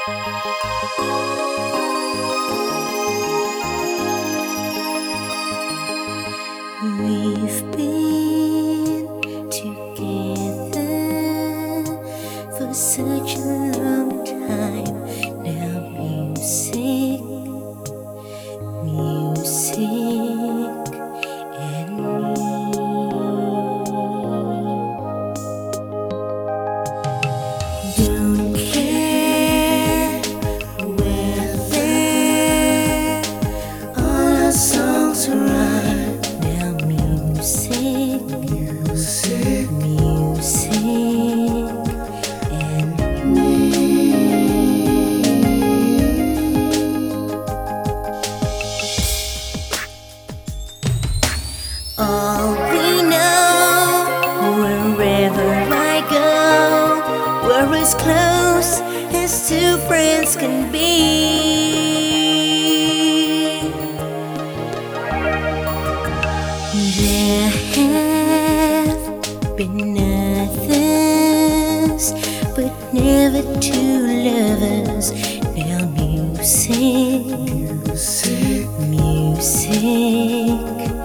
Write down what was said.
We've been together for such a long time now. Music and me. Don't care whether all our songs run now. Music and me. All we know, wherever I go, we're as close as two friends can be. There have been others, but never two lovers. Now music